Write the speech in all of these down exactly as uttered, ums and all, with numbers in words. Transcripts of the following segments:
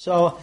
So,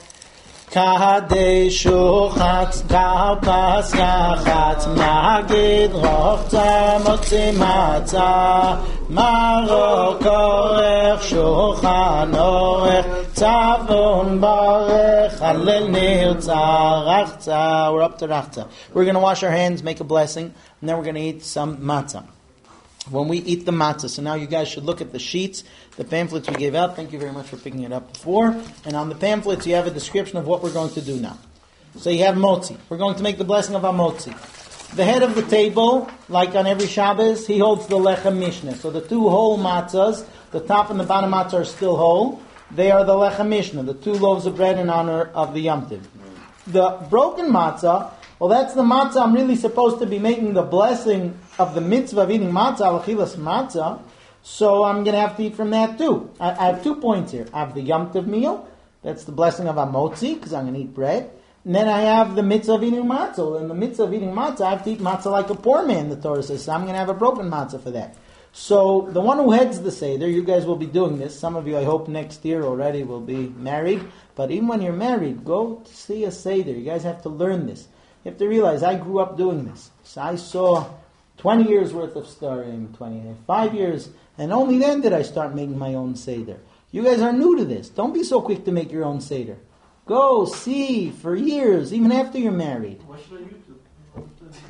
Kadeshu chatz karpas yachatz magid rochza motzi matza marok orech shulchan orech tzavon barech halel nirtza rachza. We're up to rachza. We're going to wash our hands, make a blessing, and then we're going to eat some matzah. When we eat the matzah, so now you guys should look at the sheets, the pamphlets we gave out. Thank you very much for picking it up before. And on the pamphlets, you have a description of what we're going to do now. So you have motzi. We're going to make the blessing of our motzi. The head of the table, like on every Shabbos, he holds the lechem mishnah. So the two whole matzahs, the top and the bottom matzah are still whole. They are the lechem mishnah, the two loaves of bread in honor of the Yom Tov. The broken matzah, well, that's the matzah I'm really supposed to be making the blessing of the mitzvah of eating matzah, al-achilas matzah, so I'm going to have to eat from that too. I, I have two points here. I have the Yom Tov meal, that's the blessing of Amotzi, because I'm going to eat bread. And then I have the mitzvah of eating matzah. In the mitzvah of eating matzah, I have to eat matzah like a poor man, the Torah says, so I'm going to have a broken matzah for that. So the one who heads the Seder, you guys will be doing this. Some of you, I hope, next year already will be married. But even when you're married, go to see a Seder. You guys have to learn this. You have to realize, I grew up doing this. So I saw twenty years worth of studying, twenty-five years, and only then did I start making my own Seder. You guys are new to this. Don't be so quick to make your own Seder. Go, see, for years, even after you're married. What should I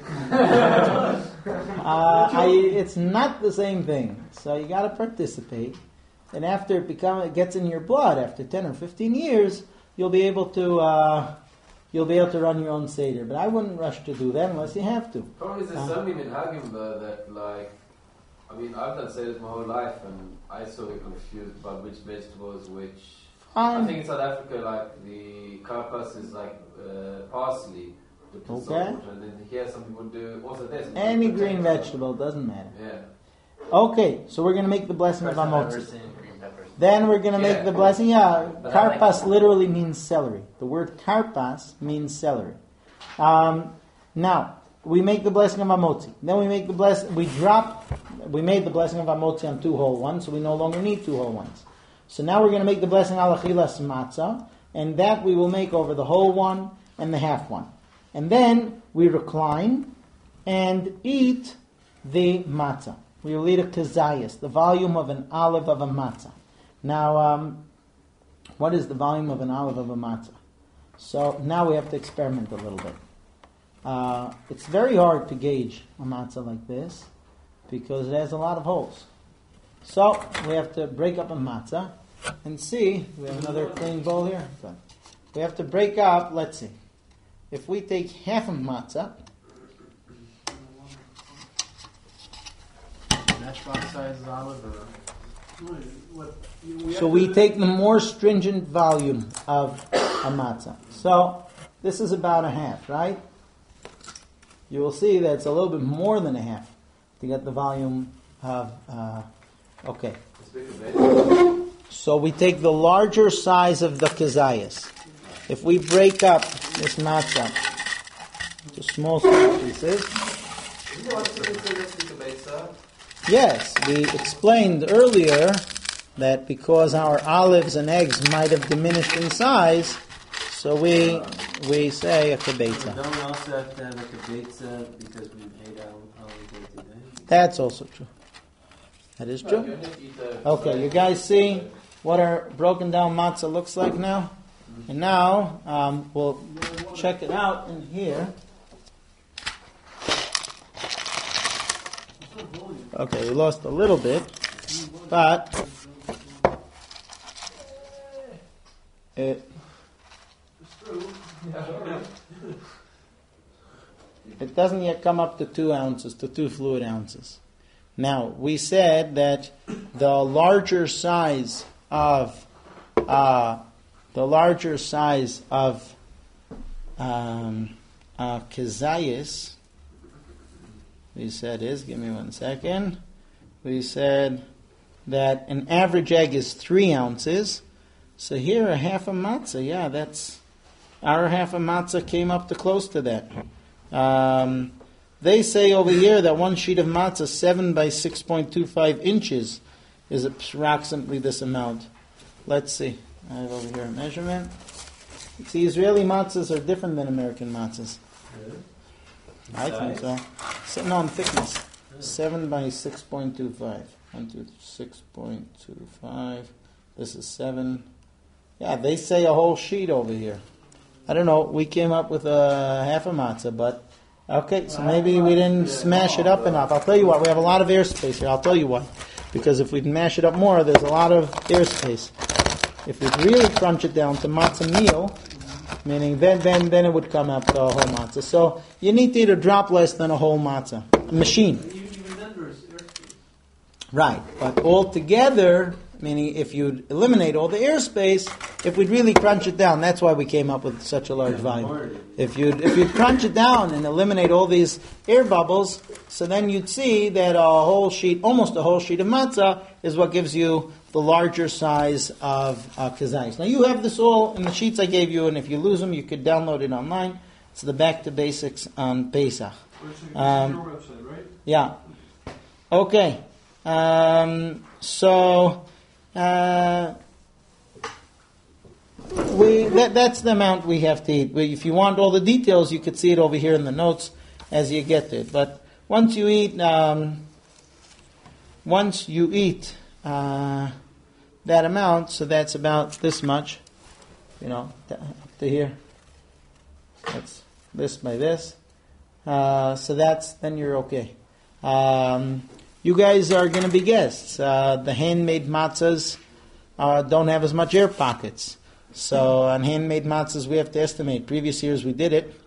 uh, I, it's not the same thing. So you got to participate. And after it, become, it gets in your blood, after ten or fifteen years, you'll be able to... Uh, You'll be able to run your own Seder. But I wouldn't rush to do that unless you have to. Probably there's uh, something in Hagim though that, like, I mean, I've done Seders my whole life and I sort of confused about which vegetables, which... Um, I think in South Africa, like, the karpas is like uh, parsley. With okay. salt, and then here some people do... Also there's... Any green vegetable, doesn't matter. Yeah. Okay, so we're going to make the blessing First of I've ever Amotzi. seen green peppers. Then we're going to Yeah. make the blessing. Yeah, But I karpas like- literally means celery. The word karpas means celery. Um, now, we make the blessing of Amotzi. Then we make the blessing, we drop, we made the blessing of Amotzi on two whole ones, so we no longer need two whole ones. So now we're going to make the blessing al achilas matzah, and that we will make over the whole one and the half one. And then we recline and eat the matzah. We will eat a kazayas, the volume of an olive of a matzah. Now, um, what is the volume of an olive of a matzah? So now we have to experiment a little bit. Uh, it's very hard to gauge a matzah like this because it has a lot of holes. So we have to break up a matzah and see. We have another clean bowl here. So we have to break up, let's see. If we take half a matzah, Matchbox size olive or... so we take the more stringent volume of a matzah. So this is about a half, right? You will see that it's a little bit more than a half to get the volume of... Uh, okay. So we take the larger size of the kazayas. If we break up this matzah into small, small pieces... Yes, we explained earlier that because our olives and eggs might have diminished in size, so we we say a kibetza. Don't we also have to have a kibetza because we made our olive today? That's also true. That is true. Okay, you guys see what our broken down matzah looks like now? And now um, we'll check it out in here. Okay, we lost a little bit, but it, it doesn't yet come up to two ounces, to two fluid ounces. Now, we said that the larger size of uh, the larger size of um, uh, kazayas, we said is, give me one second, we said that an average egg is three ounces. So here a half a matzah, yeah, that's, our half a matzah came up to close to that. Um, they say over here that one sheet of matzah, seven by six point two five inches, is approximately this amount. Let's see. I have over here a measurement. See, Israeli matzahs are different than American matzahs. Really? I think so. so. No, in thickness. seven by six point two five. one, two, six point two five. This is seven. Yeah, they say a whole sheet over here. I don't know. We came up with a half a matzah, but okay, so maybe we didn't smash it up enough. I'll tell you what, we have a lot of airspace here. I'll tell you why. Because if we mash it up more, there's a lot of airspace. If we really crunch it down to matzah meal, meaning then then then it would come up to a whole matzah. So you need to eat a drop less than a whole matzah. A machine. Right, but altogether, meaning if you'd eliminate all the airspace, if we'd really crunch it down, that's why we came up with such a large volume. If you'd, if you'd crunch it down and eliminate all these air bubbles, so then you'd see that a whole sheet, almost a whole sheet of matzah, is what gives you the larger size of uh, kazayis. Now you have this all in the sheets I gave you, and if you lose them, you could download it online. It's the Back to Basics on Pesach. Um, your website, right? Yeah. Okay. Um, so uh, we that, that's the amount we have to eat. We, if you want all the details, you could see it over here in the notes as you get to it. But once you eat, um, once you eat uh, that amount, so that's about this much, you know, up to here. That's this by this. Uh, so that's then you're okay. Um, You guys are going to be guests. Uh, the handmade matzahs uh, don't have as much air pockets. So on handmade matzahs, we have to estimate. Previous years we did it.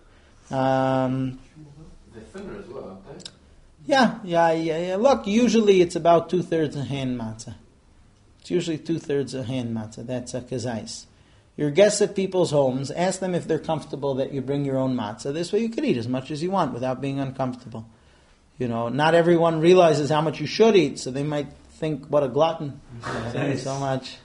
Um, They're thinner as well, aren't they? yeah, yeah, yeah, yeah. Look, usually it's about two-thirds of hand matzah. It's usually two-thirds of hand matzah. That's a kazais. You're guests at people's homes. Ask them if they're comfortable that you bring your own matzah. This way you could eat as much as you want without being uncomfortable. You know, not everyone realizes how much you should eat, so they might think, what a glutton, eating so much.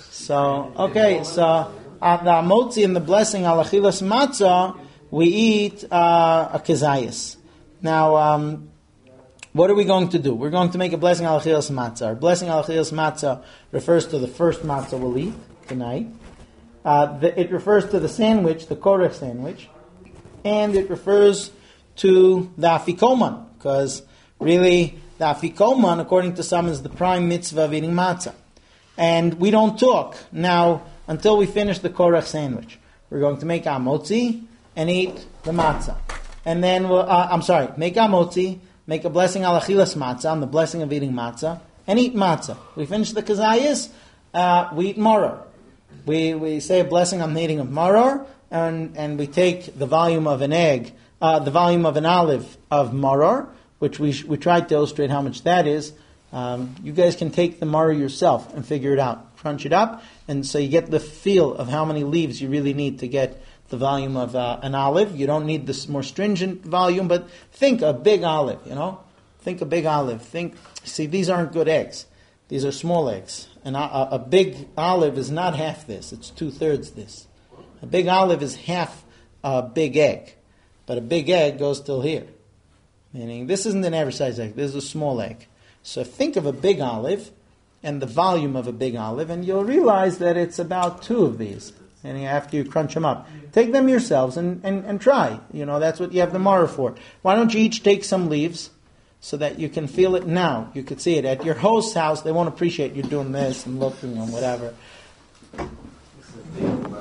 So, okay, so at the motzi and the blessing al achilas matzah, we eat uh, a kazayas. Now, um, what are we going to do? We're going to make a blessing al achilas matzah. Our blessing al achilas matzah refers to the first matzah we'll eat tonight. Uh, the, it refers to the sandwich, the korech sandwich, and it refers to the afikoman. Because really, the afikoman, according to some, is the prime mitzvah of eating matzah. And we don't talk now until we finish the korech sandwich. We're going to make amotzi and eat the matzah. And then, we'll, uh, I'm sorry, make amotzi, make a blessing al achilas matzah, on the blessing of eating matzah, and eat matzah. We finish the kazayas, uh, we eat maror. We we say a blessing on the eating of maror, and, and we take the volume of an egg, Uh, the volume of an olive of maror, which we sh- we tried to illustrate how much that is. Um, you guys can take the maror yourself and figure it out. Crunch it up, and so you get the feel of how many leaves you really need to get the volume of uh, an olive. You don't need this more stringent volume, but think a big olive, you know? Think a big olive. Think, see, these aren't good eggs. These are small eggs. And a, a big olive is not half this. It's two-thirds this. A big olive is half a big egg. But a big egg goes till here. Meaning, this isn't an average size egg. This is a small egg. So think of a big olive and the volume of a big olive, and you'll realize that it's about two of these. And after you crunch them up, take them yourselves and, and, and try. You know, that's what you have the maror for. Why don't you each take some leaves so that you can feel it now? You could see it. At your host's house, they won't appreciate you doing this and looking and whatever.